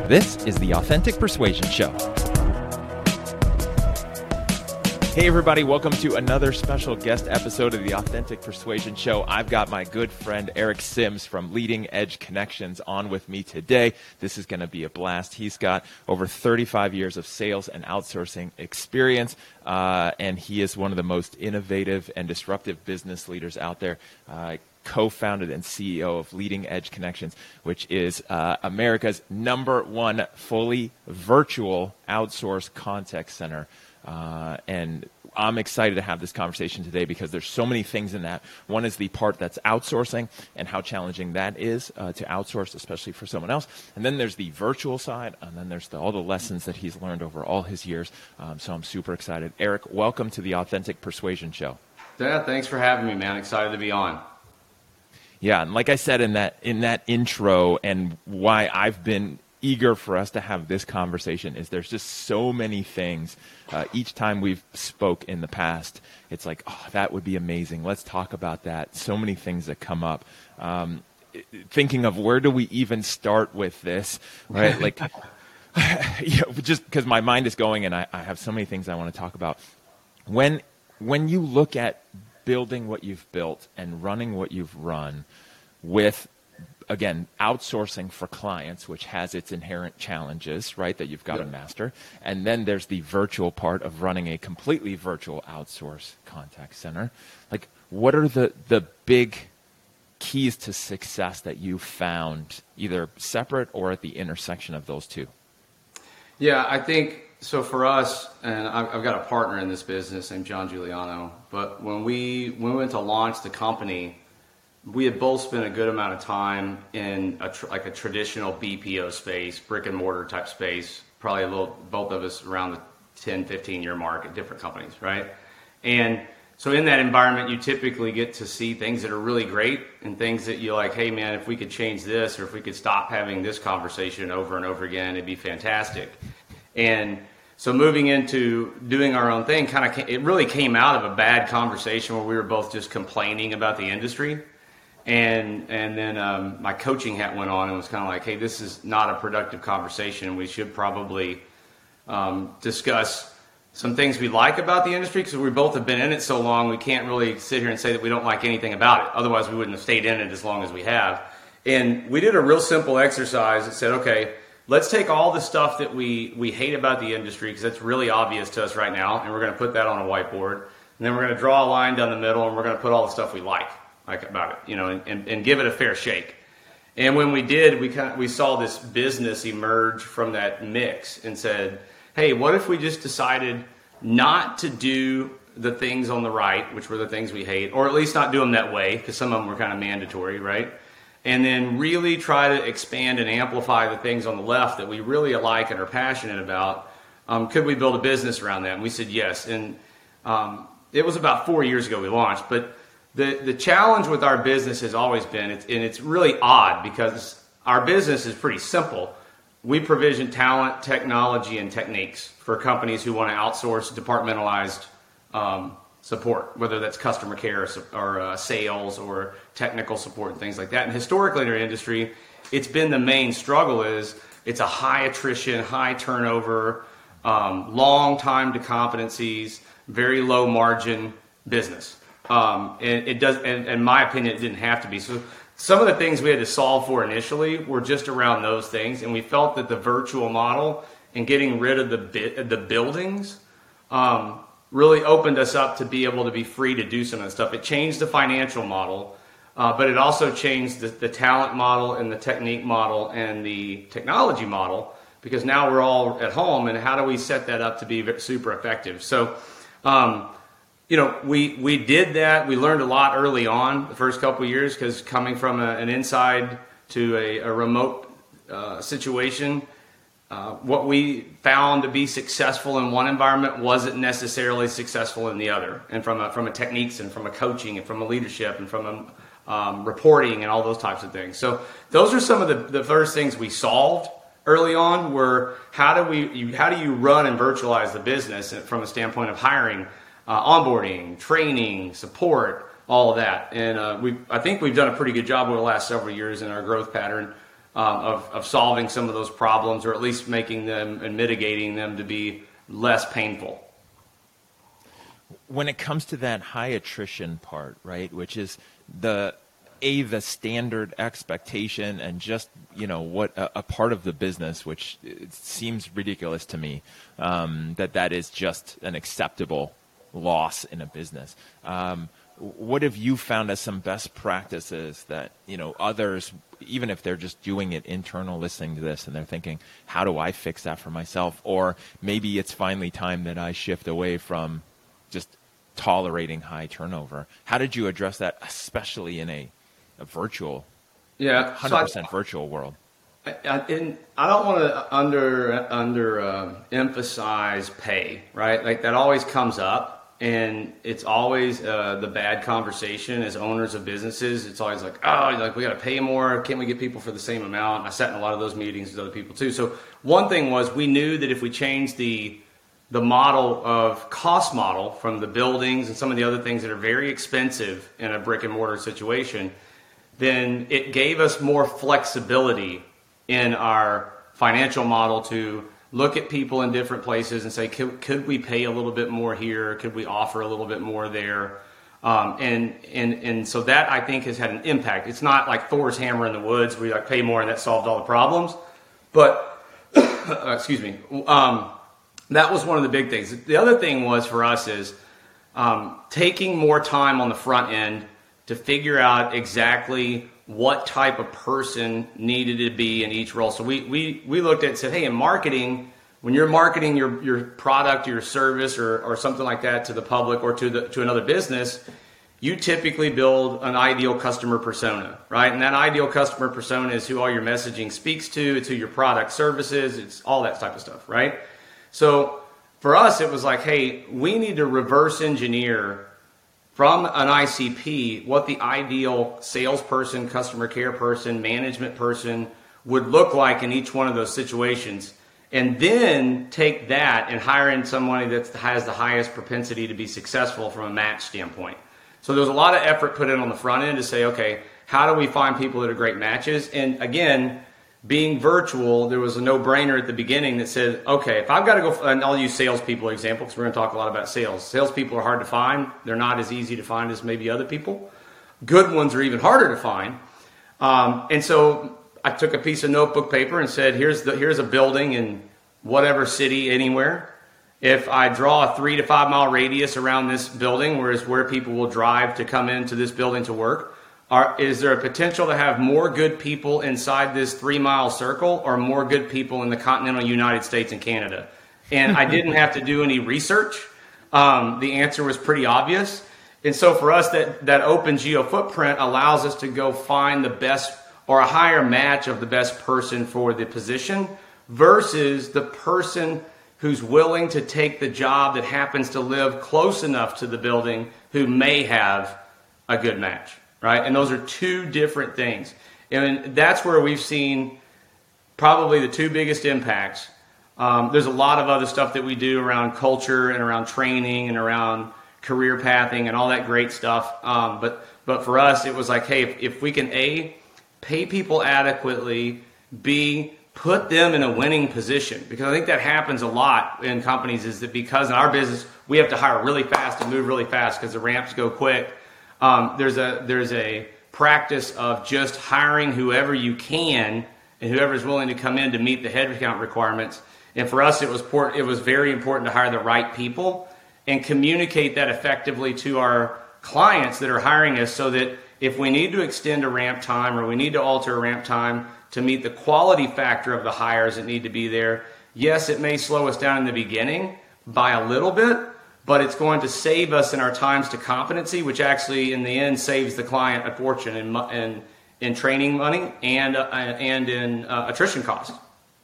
This is the Authentic Persuasion Show. Hey everybody, welcome to another special guest episode of the Authentic Persuasion Show. I've got my good friend Eric Sims from Leading Edge Connections on with me today. This is going to be a blast. He's got over 35 years of sales and outsourcing experience, and he is one of the most innovative and disruptive business leaders out there. Co-founded and CEO of Leading Edge Connections, which is America's #1 fully virtual outsourced contact center. And I'm excited to have this conversation today because there's so many things in that. One is the part that's outsourcing and how challenging that is to outsource, especially for someone else. And then there's the virtual side, and then there's all the lessons that he's learned over all his years. So I'm super excited. Eric, welcome to the Authentic Persuasion Show. Yeah, thanks for having me, man. Excited to be on. Yeah, and like I said in that intro, and why I've been eager for us to have this conversation is there's just so many things. Each time we've spoke in the past, it's like, oh, that would be amazing. Let's talk about that. So many things that come up. Thinking of where do we even start with this, right? Like, just because my mind is going and I have so many things I want to talk about. When you look at building what you've built and running what you've run with, again, outsourcing for clients, which has its inherent challenges, right, that you've got to master. And then there's the virtual part of running a completely virtual outsource contact center. Like, what are the big keys to success that you found, either separate or at the intersection of those two? Yeah, I think, so for us, and I've got a partner in this business named John Giuliano, but when we went to launch the company, we had both spent a good amount of time in a traditional BPO space, brick and mortar type space, probably both of us around the 10, 15-year mark at different companies, right? And so in that environment, you typically get to see things that are really great and things that you're like, hey man, if we could change this, or if we could stop having this conversation over and over again, it'd be fantastic. And so moving into doing our own thing, it really came out of a bad conversation where we were both just complaining about the industry. And then my coaching hat went on and was kind of like, hey, this is not a productive conversation. We should probably discuss some things we like about the industry, because we both have been in it so long, we can't really sit here and say that we don't like anything about it. Otherwise, we wouldn't have stayed in it as long as we have. And we did a real simple exercise that said, okay, let's take all the stuff that we hate about the industry, because that's really obvious to us right now, and we're going to put that on a whiteboard. And then we're going to draw a line down the middle, and we're going to put all the stuff we like about it, and give it a fair shake. And when we did, we saw this business emerge from that mix and said, hey, what if we just decided not to do the things on the right, which were the things we hate, or at least not do them that way, because some of them were kind of mandatory, right? And then really try to expand and amplify the things on the left that we really like and are passionate about. Could we build a business around that? And we said yes. And it was about 4 years ago we launched. But the challenge with our business has always been, and it's really odd because our business is pretty simple. We provision talent, technology, and techniques for companies who want to outsource departmentalized support, whether that's customer care or sales or technical support and things like that. And historically in our industry, it's been the main struggle is it's a high attrition, high turnover, long time to competencies, very low margin business. And it does, and in my opinion, it didn't have to be. So some of the things we had to solve for initially were just around those things, and we felt that the virtual model and getting rid of the buildings really opened us up to be able to be free to do some of that stuff. It changed the financial model, but it also changed the talent model and the technique model and the technology model, because now we're all at home, and how do we set that up to be super effective? So, we did that. We learned a lot early on, the first couple of years, because coming from an inside to a remote situation, what we found to be successful in one environment wasn't necessarily successful in the other. And from a techniques and from a coaching and from a leadership and from a reporting and all those types of things. So those are some of the first things we solved early on were how do you run and virtualize the business from a standpoint of hiring, onboarding, training, support, all of that. And I think we've done a pretty good job over the last several years in our growth pattern of solving some of those problems, or at least making them and mitigating them to be less painful. When it comes to that high attrition part, right, which is the standard expectation and just, what a part of the business, which it seems ridiculous to me, that is just an acceptable loss in a business. What have you found as some best practices that, others, even if they're just doing it internal, listening to this and they're thinking, how do I fix that for myself? Or maybe it's finally time that I shift away from just tolerating high turnover. How did you address that, especially in a virtual, 100% virtual world? I don't want to emphasize pay, right? Like that always comes up. And it's always the bad conversation as owners of businesses. It's always like, we got to pay more. Can't we get people for the same amount? And I sat in a lot of those meetings with other people too. So one thing was, we knew that if we changed the model of cost model from the buildings and some of the other things that are very expensive in a brick and mortar situation, then it gave us more flexibility in our financial model to look at people in different places and say, could we pay a little bit more here? Could we offer a little bit more there? And so that, I think, has had an impact. It's not like Thor's hammer in the woods where you pay more and that solved all the problems. But, excuse me, that was one of the big things. The other thing was for us is taking more time on the front end to figure out exactly what type of person needed to be in each role. So we looked at it and said, hey, in marketing, when you're marketing your product, your service, or something like that to the public or to another business, you typically build an ideal customer persona, right? And that ideal customer persona is who all your messaging speaks to. It's who your product services. It's all that type of stuff, right? So for us, it was like, hey, we need to reverse engineer from an ICP what the ideal salesperson, customer care person, management person would look like in each one of those situations. And then take that and hire in somebody that has the highest propensity to be successful from a match standpoint. So there's a lot of effort put in on the front end to say, okay, how do we find people that are great matches? And again, being virtual, there was a no-brainer at the beginning that said, okay, if I've got to go, and I'll use salespeople example because we're going to talk a lot about sales. Salespeople are hard to find. They're not as easy to find as maybe other people. Good ones are even harder to find. And so I took a piece of notebook paper and said, here's a building in whatever city, anywhere. If I draw a 3 to 5 mile radius around this building, where people will drive to come into this building to work, is there a potential to have more good people inside this 3 mile circle or more good people in the continental United States and Canada? And I didn't have to do any research. The answer was pretty obvious. And so for us, that open geo footprint allows us to go find the best or a higher match of the best person for the position versus the person who's willing to take the job that happens to live close enough to the building who may have a good match. Right? And those are two different things. And that's where we've seen probably the two biggest impacts. There's a lot of other stuff that we do around culture and around training and around career pathing and all that great stuff. But for us, it was like, hey, if we can A, pay people adequately, B, put them in a winning position. Because I think that happens a lot in companies, is that because in our business, we have to hire really fast and move really fast because the ramps go quick. There's a practice of just hiring whoever you can and whoever's willing to come in to meet the headcount requirements. And for us, it was very important to hire the right people and communicate that effectively to our clients that are hiring us, so that if we need to extend a ramp time or we need to alter a ramp time to meet the quality factor of the hires that need to be there, yes, it may slow us down in the beginning by a little bit, but it's going to save us in our times to competency, which actually in the end saves the client a fortune in training money and in attrition costs.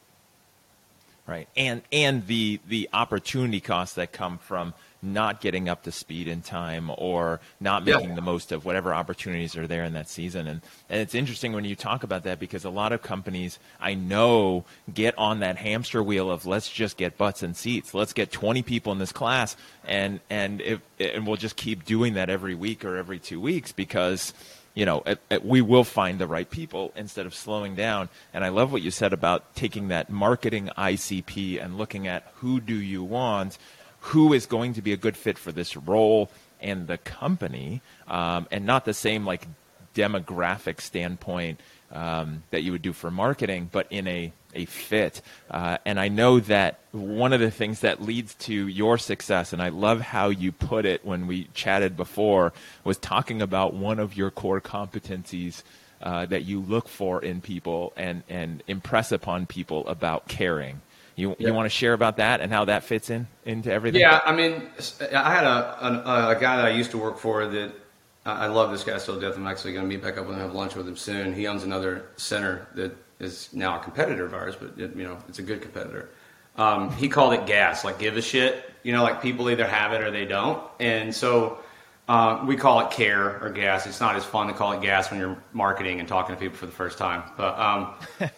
Right, and the opportunity costs that come from not getting up to speed in time or not making the most of whatever opportunities are there in that season. And it's interesting when you talk about that, because a lot of companies I know get on that hamster wheel of let's just get butts and seats. Let's get 20 people in this class and we'll just keep doing that every week or every 2 weeks because we will find the right people instead of slowing down. And I love what you said about taking that marketing ICP and looking at who do you want, who is going to be a good fit for this role and the company, and not the same like demographic standpoint that you would do for marketing, but in a fit. And I know that one of the things that leads to your success, and I love how you put it when we chatted before, was talking about one of your core competencies that you look for in people and impress upon people about caring. You want to share about that and how that fits into everything? Yeah, I mean, I had a guy that I used to work for that I love this guy still to death. I'm actually going to meet back up with him and have lunch with him soon. He owns another center that is now a competitor of ours, but it's a good competitor. He called it gas, like give a shit. Like people either have it or they don't. And so we call it care or gas. It's not as fun to call it gas when you're marketing and talking to people for the first time. But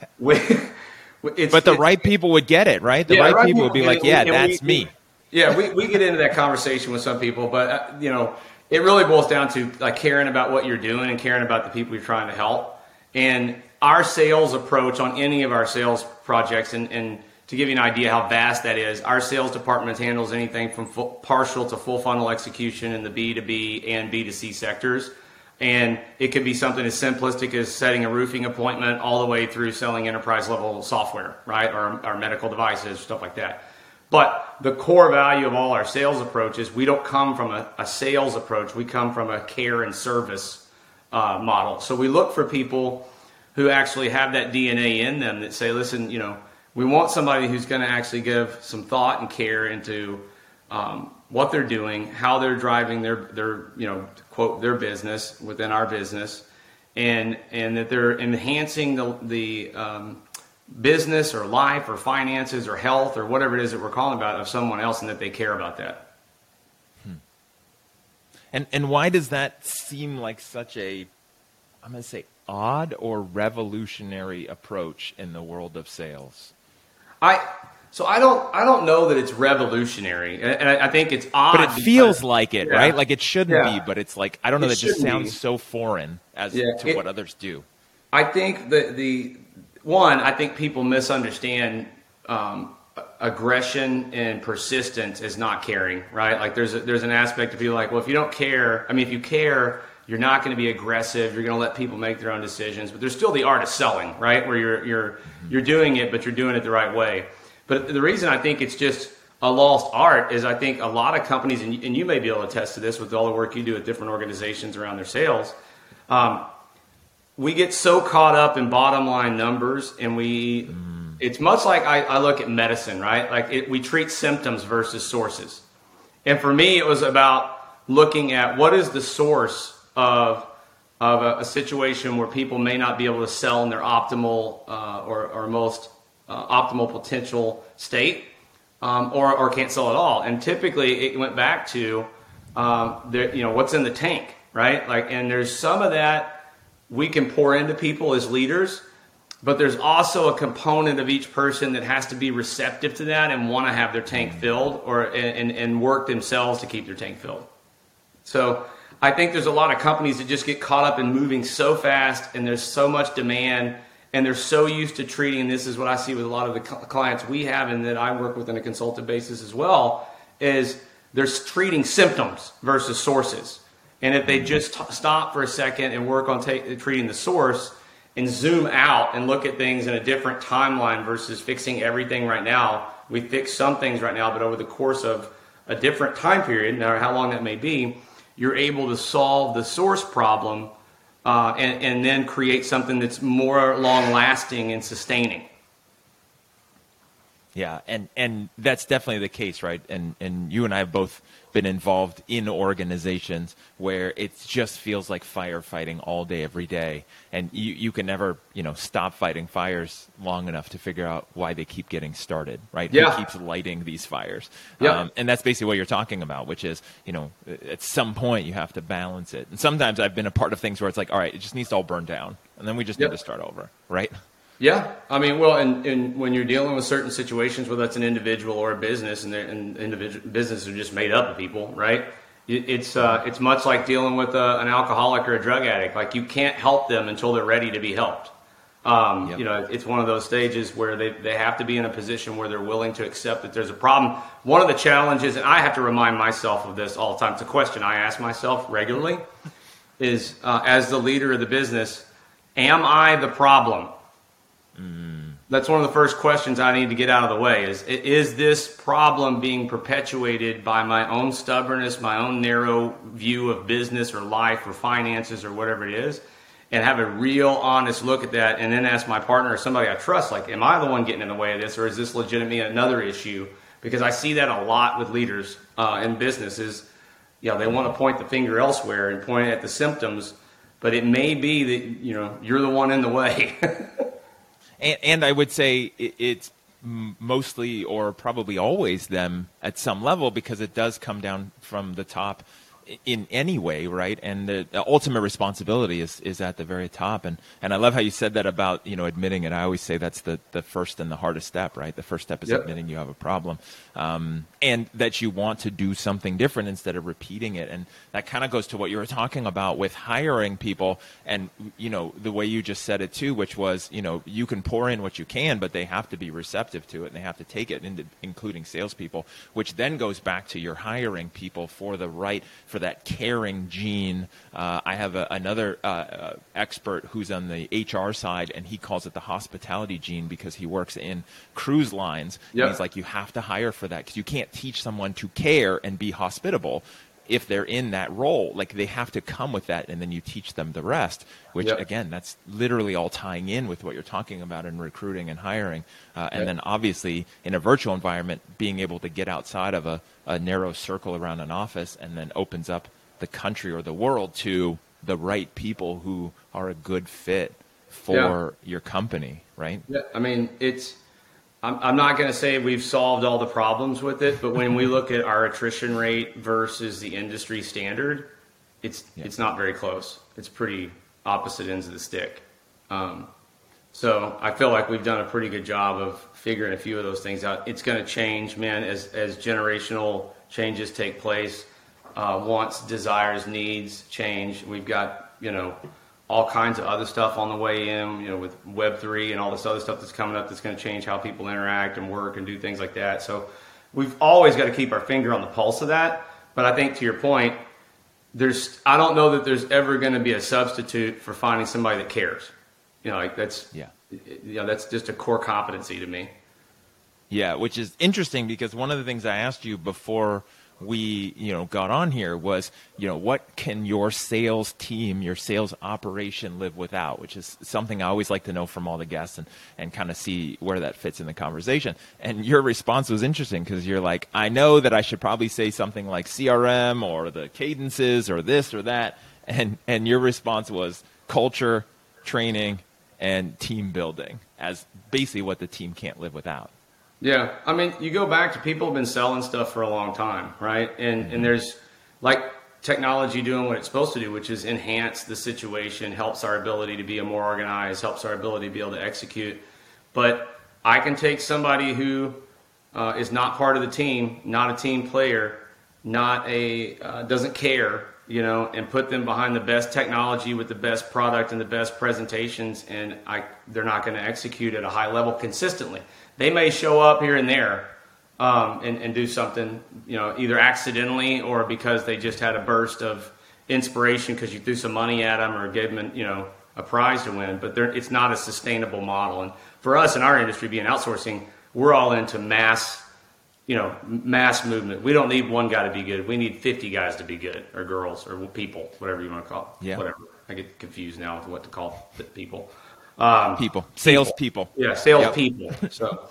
but the right people would get it, right? The right people would be like, yeah, that's me. Yeah, we get into that conversation with some people, but it really boils down to like caring about what you're doing and caring about the people you're trying to help. And our sales approach on any of our sales projects, and to give you an idea how vast that is, our sales department handles anything from partial to full funnel execution in the B2B and B2C sectors. And it could be something as simplistic as setting a roofing appointment all the way through selling enterprise level software, right? Or medical devices, stuff like that. But the core value of all our sales approaches, we don't come from a sales approach. We come from a care and service model. So we look for people who actually have that DNA in them that say, listen, we want somebody who's going to actually give some thought and care into what they're doing, how they're driving their quote, their business within our business, and that they're enhancing the business or life or finances or health or whatever it is that we're calling about of someone else, and that they care about that. And why does that seem like such a, I'm going to say, odd or revolutionary approach in the world of sales? So I don't know that it's revolutionary, and I think it's odd. But it feels like it, right? Like it shouldn't be, but it's like, I don't know, that just sounds so foreign to what others do. I think I think people misunderstand aggression and persistence as not caring, right? Like there's an aspect of people like, well, if you don't care, if you care, you're not going to be aggressive. You're going to let people make their own decisions. But there's still the art of selling, right? Where you're doing it, but you're doing it the right way. But the reason I think it's just a lost art is I think a lot of companies, and you may be able to attest to this with all the work you do at different organizations around their sales, we get so caught up in bottom line numbers, and it's much like I look at medicine, right? Like we treat symptoms versus sources. And for me, it was about looking at what is the source of a situation where people may not be able to sell in their optimal or most optimal potential state, or can't sell at all. And typically it went back to what's in the tank, right? Like, and there's some of that we can pour into people as leaders, but there's also a component of each person that has to be receptive to that and want to have their tank filled and work themselves to keep their tank filled. So I think there's a lot of companies that just get caught up in moving so fast, and there's so much demand, and they're so used to treating, and this is what I see with a lot of the clients we have and that I work with on a consultative basis as well, is they're treating symptoms versus sources. And if they just stop for a second and work on treating the source and zoom out and look at things in a different timeline versus fixing everything right now, we fix some things right now, but over the course of a different time period, no matter how long that may be, you're able to solve the source problem and then create something that's more long-lasting and sustaining. Yeah, and that's definitely the case, right? And you and I have both been involved in organizations where it just feels like firefighting all day, every day. And you can never, stop fighting fires long enough to figure out why they keep getting started, right? Yeah. Who keeps lighting these fires? Yeah. And that's basically what you're talking about, which is, at some point you have to balance it. And sometimes I've been a part of things where it's like, all right, it just needs to all burn down. And then we just need to start over, right? Yeah, and when you're dealing with certain situations, whether that's an individual or a business, and individual businesses are just made up of people, right? It's much like dealing with an alcoholic or a drug addict. Like, you can't help them until they're ready to be helped. Yep. You know, it's one of those stages where they have to be in a position where they're willing to accept that there's a problem. One of the challenges, and I have to remind myself of this all the time, it's a question I ask myself regularly, is as the leader of the business, am I the problem? That's one of the first questions I need to get out of the way is this problem being perpetuated by my own stubbornness, my own narrow view of business or life or finances or whatever it is? And have a real honest look at that, and then ask my partner or somebody I trust, like, am I the one getting in the way of this, or is this legitimately another issue? Because I see that a lot with leaders in businesses. You know, they want to point the finger elsewhere and point at the symptoms, but it may be that, you know, you're the one in the way. And I would say it's mostly or probably always them at some level, because it does come down from the top in any way, right? And the ultimate responsibility is at the very top. And I love how you said that about, you know, admitting it. I always say that's the first and the hardest step, right? The first step is admitting you have a problem, and that you want to do something different instead of repeating it. And that kind of goes to what you were talking about with hiring people, and, you know, the way you just said it too, which was, you know, you can pour in what you can, but they have to be receptive to it, and they have to take it, including salespeople, which then goes back to your hiring people for that caring gene. I have another expert who's on the HR side, and he calls it the hospitality gene because he works in cruise lines. Yep. And he's like, you have to hire for that, because you can't teach someone to care and be hospitable if they're in that role. Like, they have to come with that, and then you teach them the rest, which, again, that's literally all tying in with what you're talking about in recruiting and hiring. And then obviously in a virtual environment, being able to get outside of a narrow circle around an office, and then opens up the country or the world to the right people who are a good fit for your company, right? Yeah, I mean, I'm not going to say we've solved all the problems with it, but when we look at our attrition rate versus the industry standard, it's not very close. It's pretty opposite ends of the stick. So I feel like we've done a pretty good job of figuring a few of those things out. It's going to change, man, as generational changes take place. Wants, desires, needs change. We've got, you know, all kinds of other stuff on the way in, you know, with Web3 and all this other stuff that's coming up that's going to change how people interact and work and do things like that. So we've always got to keep our finger on the pulse of that. But I think, to your point, I don't know that there's ever going to be a substitute for finding somebody that cares. You know, like that's just a core competency to me. Yeah, which is interesting, because one of the things I asked you before we, you know, got on here was, you know, what can your sales team, your sales operation live without, which is something I always like to know from all the guests, and kind of see where that fits in the conversation. And your response was interesting, because you're like, I know that I should probably say something like CRM or the cadences or this or that. And your response was culture, training, and team building as basically what the team can't live without. Yeah, I mean, you go back to people have been selling stuff for a long time, right? And there's, like, technology doing what it's supposed to do, which is enhance the situation, helps our ability to be more organized, helps our ability to be able to execute. But I can take somebody who is not part of the team, not a team player, doesn't care, you know, and put them behind the best technology with the best product and the best presentations, and they're not going to execute at a high level consistently. They may show up here and there and do something, you know, either accidentally or because they just had a burst of inspiration because you threw some money at them or gave them, you know, a prize to win. But it's not a sustainable model. And for us in our industry, being outsourcing, we're all into mass movement. We don't need one guy to be good. We need 50 guys to be good, or girls, or people, whatever you want to call it. Yeah. Whatever. I get confused now with what to call people. Sales people. Yeah, sales people. So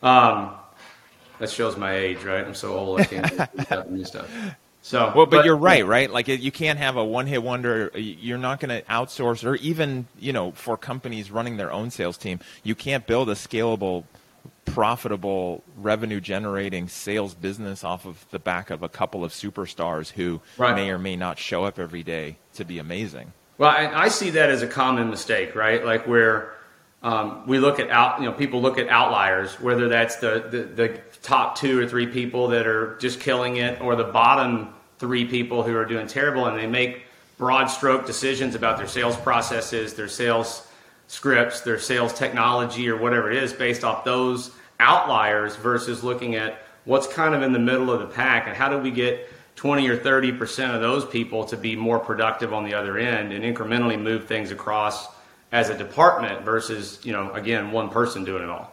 that shows my age, right? I'm so old I can't do new stuff. So, well, but you're right? Like, you can't have a one-hit wonder. You're not going to outsource, or even, you know, for companies running their own sales team, you can't build a scalable, profitable, revenue-generating sales business off of the back of a couple of superstars who may or may not show up every day to be amazing. Well, I see that as a common mistake, right? Like, where we look at people look at outliers, whether that's the top 2 or 3 people that are just killing it, or the bottom 3 people who are doing terrible, and they make broad stroke decisions about their sales processes, their sales scripts, their sales technology, or whatever it is based off those outliers versus looking at what's kind of in the middle of the pack and how do we get 20 or 30% of those people to be more productive on the other end and incrementally move things across as a department versus, again, one person doing it all.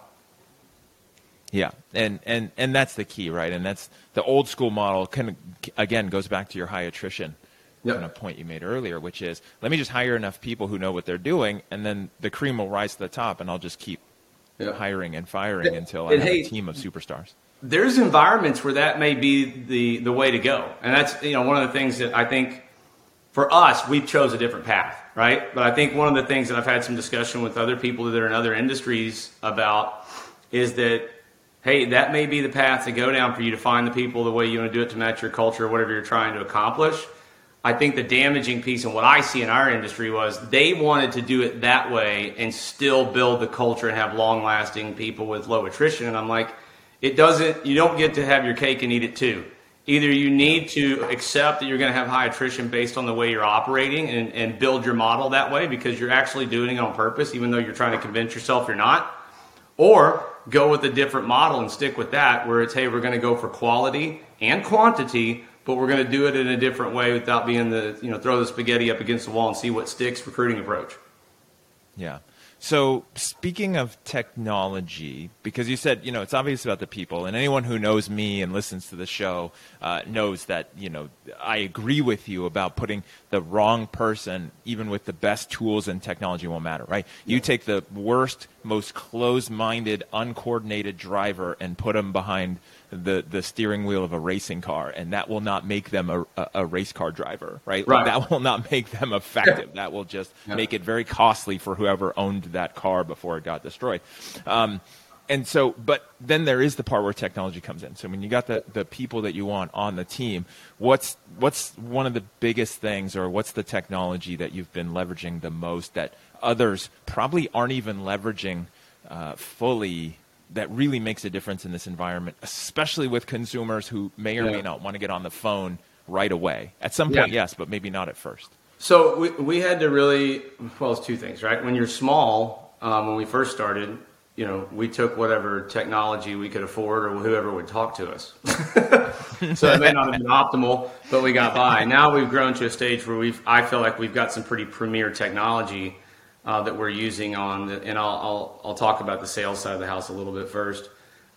Yeah, and that's the key, right? And that's the old school model again, goes back to your high attrition kind of point you made earlier, which is, let me just hire enough people who know what they're doing, and then the cream will rise to the top, and I'll just keep hiring and firing until I have a team of superstars. There's environments where that may be the way to go. And that's, one of the things that I think for us, we chose a different path, right? But I think one of the things that I've had some discussion with other people that are in other industries about is that, hey, that may be the path to go down for you to find the people the way you want to do it to match your culture or whatever you're trying to accomplish. I think the damaging piece and what I see in our industry was they wanted to do it that way and still build the culture and have long-lasting people with low attrition. And I'm like, you don't get to have your cake and eat it too. Either you need to accept that you're going to have high attrition based on the way you're operating and build your model that way because you're actually doing it on purpose, even though you're trying to convince yourself you're not, or go with a different model and stick with that where it's, hey, we're going to go for quality and quantity, but we're going to do it in a different way without being throw the spaghetti up against the wall and see what sticks recruiting approach. Yeah. So speaking of technology, because you said, it's obvious about the people, and anyone who knows me and listens to the show knows that, I agree with you about putting the wrong person, even with the best tools and technology, won't matter, right? Yeah. You take the worst, most closed-minded, uncoordinated driver and put them behind the steering wheel of a racing car, and that will not make them a race car driver, right? Right. Like, that will not make them effective. That will just make it very costly for whoever owned that car before it got destroyed. And so, but then there is the part where technology comes in. So when you got the people that you want on the team, what's one of the biggest things, or what's the technology that you've been leveraging the most that others probably aren't even leveraging fully, that really makes a difference in this environment, especially with consumers who may or may not want to get on the phone right away? At some point, yes, but maybe not at first. So we had to really, it's 2 things, right? When you're small, when we first started, we took whatever technology we could afford or whoever would talk to us. So it may not have been optimal, but we got by. Now we've grown to a stage where I feel like we've got some pretty premier technology that we're using and I'll talk about the sales side of the house a little bit first.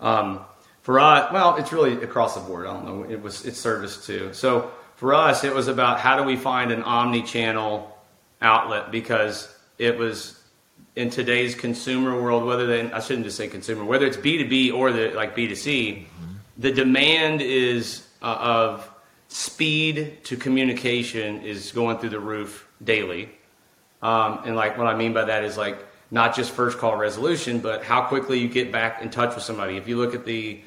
For us, it's really across the board. I don't know. It's service too. So for us, it was about how do we find an omni-channel outlet, because it was in today's consumer world, I shouldn't just say consumer, whether it's B2B or like B2C, the demand is of speed to communication is going through the roof daily. And like what I mean by that is like not just first call resolution, but how quickly you get back in touch with somebody. If you look at the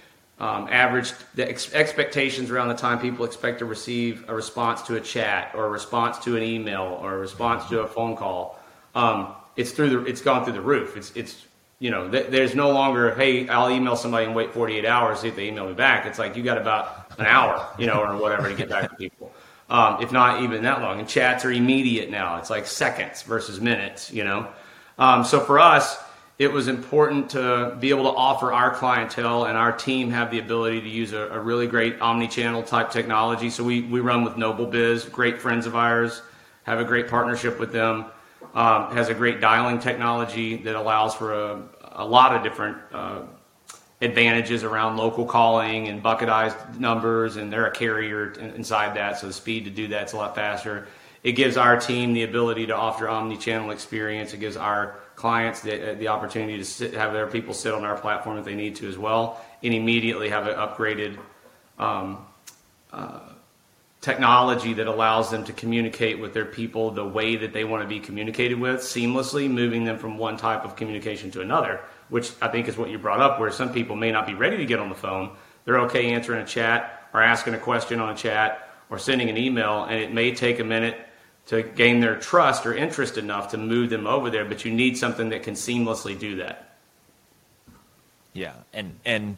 expectations around the time people expect to receive a response to a chat or a response to an email or a response to a phone call, it's gone through the roof. There's no longer, hey, I'll email somebody and wait 48 hours, see if they email me back. It's like you got about an hour, or whatever to get back to people. If not even that long. And chats are immediate now. It's like seconds versus minutes, So for us, it was important to be able to offer our clientele, and our team have the ability to use a really great omni-channel type technology. So we run with NobleBiz, great friends of ours, have a great partnership with them. Has a great dialing technology that allows for a lot of different advantages around local calling and bucketized numbers, and they're a carrier inside that, so the speed to do that's a lot faster. It gives our team the ability to offer omni-channel experience. It gives our clients the opportunity to have their people sit on our platform if they need to as well, and immediately have an upgraded technology that allows them to communicate with their people the way that they want to be communicated with seamlessly, moving them from one type of communication to another, which I think is what you brought up, where some people may not be ready to get on the phone. They're okay answering a chat or asking a question on a chat or sending an email, and it may take a minute to gain their trust or interest enough to move them over there, but you need something that can seamlessly do that. Yeah, and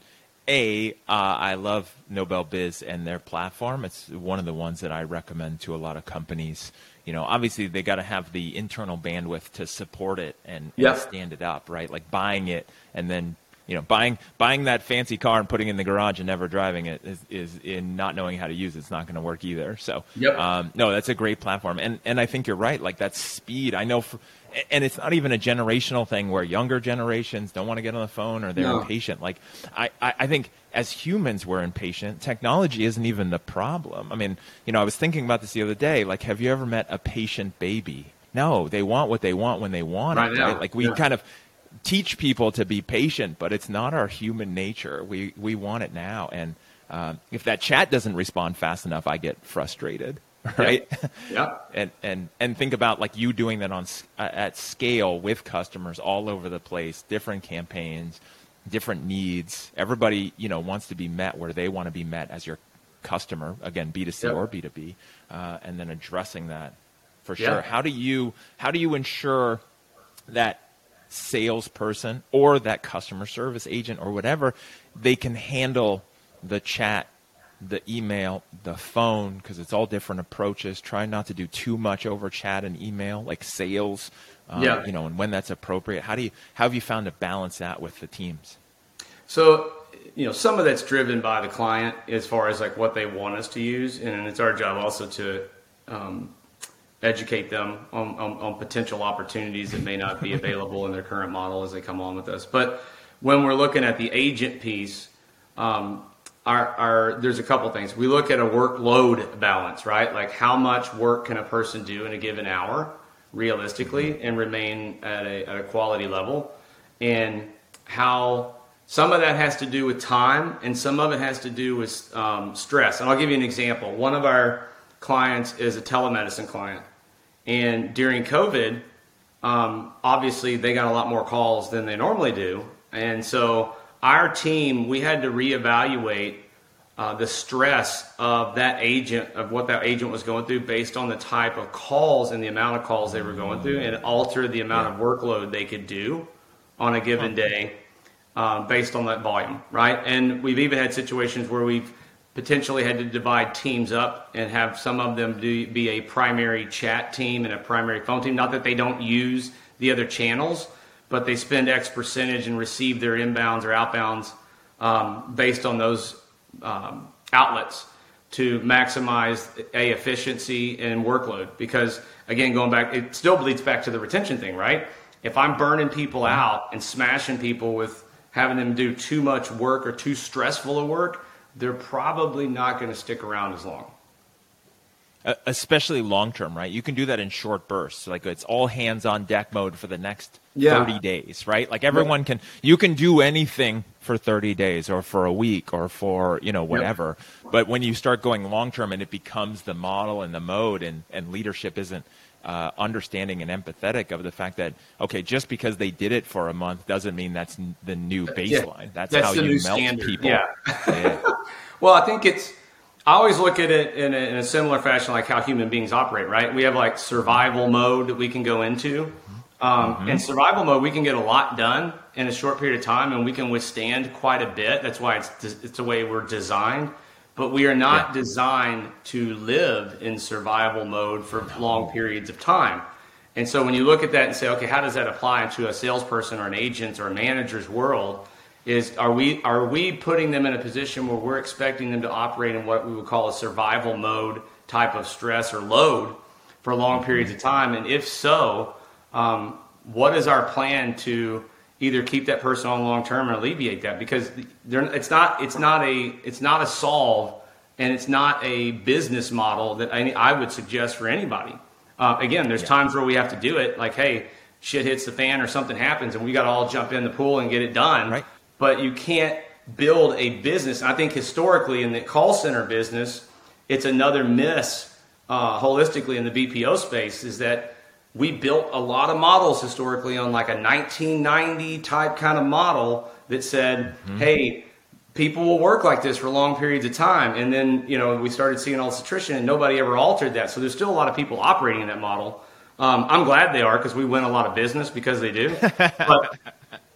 I love Nobel Biz and their platform. It's one of the ones that I recommend to a lot of companies. Obviously they got to have the internal bandwidth to support it and stand it up, right? Like buying it and then, buying that fancy car and putting it in the garage and never driving it is in not knowing how to use it. It's not going to work either. So, no, that's a great platform. And I think you're right. Like that speed, I know and it's not even a generational thing where younger generations don't want to get on the phone or they're impatient. Like I think as humans, we're impatient. Technology isn't even the problem. I mean, I was thinking about this the other day. Like, have you ever met a patient baby? No, they want what they want when they want it, right? Like we kind of teach people to be patient, but it's not our human nature. We want it now. And if that chat doesn't respond fast enough, I get frustrated. Right. Yeah. And think about like you doing that at scale with customers all over the place, different campaigns, different needs. Everybody, wants to be met where they want to be met as your customer, again, B2C or B2B, and then addressing that for sure. How do you ensure that salesperson or that customer service agent or whatever, they can handle the chat, the email, the phone, because it's all different approaches. Try not to do too much over chat and email, like sales, and when that's appropriate. How have you found to balance that with the teams? So, some of that's driven by the client as far as like what they want us to use, and it's our job also to educate them on potential opportunities that may not be available in their current model as they come on with us. But when we're looking at the agent piece, there's a couple things. We look at a workload balance, right? Like how much work can a person do in a given hour realistically and remain at a quality level, and how some of that has to do with time and some of it has to do with stress. And I'll give you an example. One of our clients is a telemedicine client, and during COVID, obviously they got a lot more calls than they normally do. And so our team, we had to reevaluate the stress of that agent, of what that agent was going through based on the type of calls and the amount of calls they were going through, and alter the amount of workload they could do on a given day based on that volume, right? And we've even had situations where we've potentially had to divide teams up and have some of them be a primary chat team and a primary phone team. Not that they don't use the other channels, but they spend X percentage and receive their inbounds or outbounds based on those outlets to maximize efficiency and workload. Because again, going back, it still leads back to the retention thing, right? If I'm burning people out and smashing people with having them do too much work or too stressful of work, they're probably not going to stick around as long. Especially long term, right? You can do that in short bursts. Like it's all hands on deck mode for the next 30 days, right? Like everyone you can do anything for 30 days or for a week or for, whatever. Yep. But when you start going long term and it becomes the model and the mode and leadership isn't understanding and empathetic of the fact that, okay, just because they did it for a month doesn't mean that's the new baseline. That's how you melt standard. People. Yeah. Well, I think I always look at it in a similar fashion, like how human beings operate, right? We have like survival mode that we can go into. In survival mode, we can get a lot done in a short period of time, and we can withstand quite a bit. That's why it's the way we're designed. But we are not designed to live in survival mode for long periods of time. And so when you look at that and say, okay, how does that apply to a salesperson or an agent or a manager's world? Are we putting them in a position where we're expecting them to operate in what we would call a survival mode type of stress or load for long periods of time? And if so, what is our plan to either keep that person on long term or alleviate that? Because it's not a solve, and it's not a business model that I would suggest for anybody. Again, there's times where we have to do it, like, hey, shit hits the fan or something happens, and we got to all jump in the pool and get it done. Right. But you can't build a business. I think historically in the call center business, it's another miss holistically in the BPO space, is that we built a lot of models historically on like a 1990 type kind of model that said, hey, people will work like this for long periods of time. And then, we started seeing all this attrition and nobody ever altered that. So there's still a lot of people operating in that model. I'm glad they are, because we win a lot of business because they do. But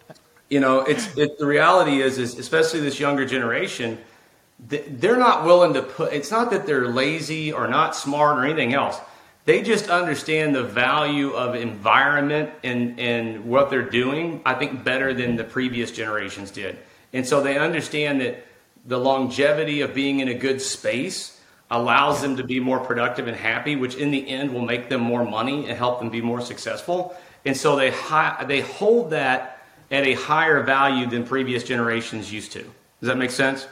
it's the reality is especially this younger generation, they're not willing to put. It's not that they're lazy or not smart or anything else. They just understand the value of environment and what they're doing, I think, better than the previous generations did. And so they understand that the longevity of being in a good space allows them to be more productive and happy, which in the end will make them more money and help them be more successful. And so they hold that at a higher value than previous generations used to. Does that make sense?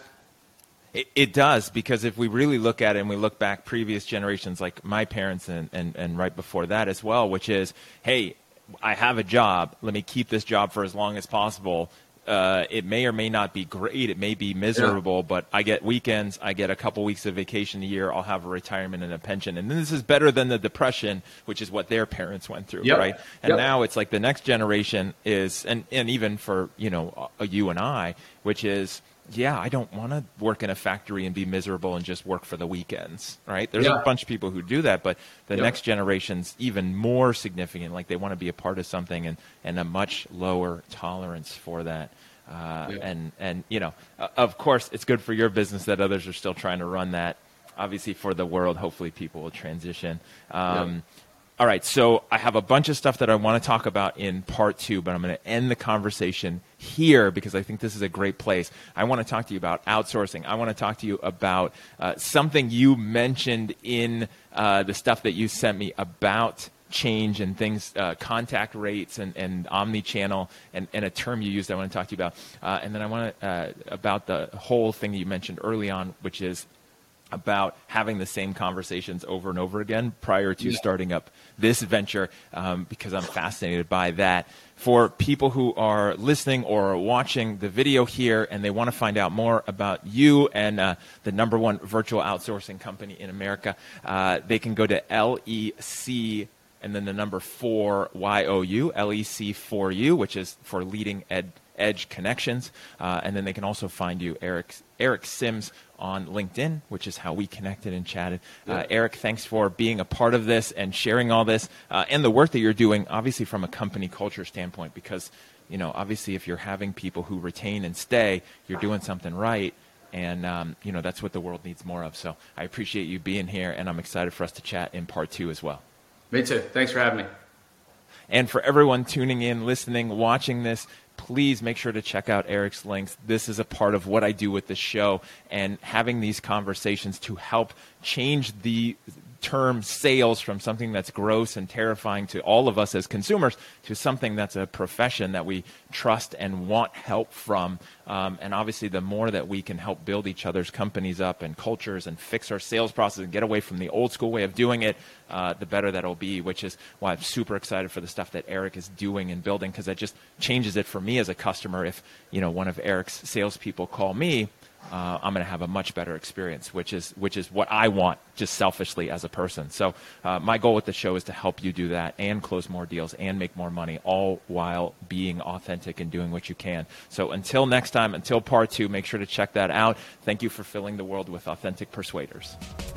It does, because if we really look at it and we look back previous generations like my parents and right before that as well, which is, hey, I have a job. Let me keep this job for as long as possible. It may or may not be great. It may be miserable, but I get weekends. I get a couple weeks of vacation a year. I'll have a retirement and a pension. And this is better than the Depression, which is what their parents went through, right? And now it's like the next generation is, and even for, you and I, which is, I don't want to work in a factory and be miserable and just work for the weekends, right? There's a bunch of people who do that, but the next generation's even more significant. Like they want to be a part of something and a much lower tolerance for that. And of course, it's good for your business that others are still trying to run that. Obviously, for the world, hopefully people will transition. All right, so I have a bunch of stuff that I want to talk about in part 2, but I'm going to end the conversation here because I think this is a great place. I want to talk to you about outsourcing. I want to talk to you about something you mentioned in the stuff that you sent me about change and things, contact rates and omni-channel, and a term you used I want to talk to you about. And then I want to, about the whole thing that you mentioned early on, which is about having the same conversations over and over again prior to starting up this venture, because I'm fascinated by that. For people who are listening or watching the video here and they want to find out more about you and the #1 virtual outsourcing company in America, they can go to LEC and then the number 4 YOU, LEC4U, which is for Leading Edge Connections. And then they can also find you, Eric Sims, on LinkedIn, which is how we connected and chatted. Eric, thanks for being a part of this and sharing all this and the work that you're doing, obviously from a company culture standpoint, because, obviously if you're having people who retain and stay, you're doing something right. And, that's what the world needs more of. So I appreciate you being here, and I'm excited for us to chat in part 2 as well. Me too. Thanks for having me. And for everyone tuning in, listening, watching this, please make sure to check out Eric's links. This is a part of what I do with the show, and having these conversations to help change the term sales from something that's gross and terrifying to all of us as consumers to something that's a profession that we trust and want help from. And obviously, the more that we can help build each other's companies up and cultures and fix our sales process and get away from the old school way of doing it, the better that'll be, which is why I'm super excited for the stuff that Eric is doing and building, because that just changes it for me as a customer. If, one of Eric's salespeople call me, I'm going to have a much better experience, which is what I want, just selfishly as a person. So my goal with the show is to help you do that and close more deals and make more money, all while being authentic and doing what you can. So until next time, until part 2, make sure to check that out. Thank you for filling the world with authentic persuaders.